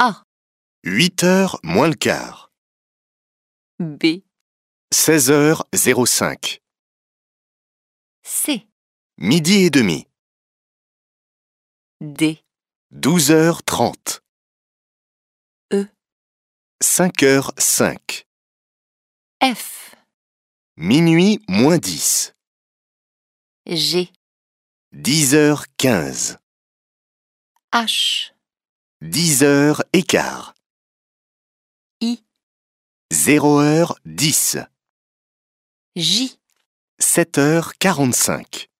A, 8 heures moins le quart. B, 16h05. C, Midi et demi. D, 12h30. E, 5h05. F, Minuit moins 10. G, 10h15. H, 10h15. I, 0h10. J. 7h45.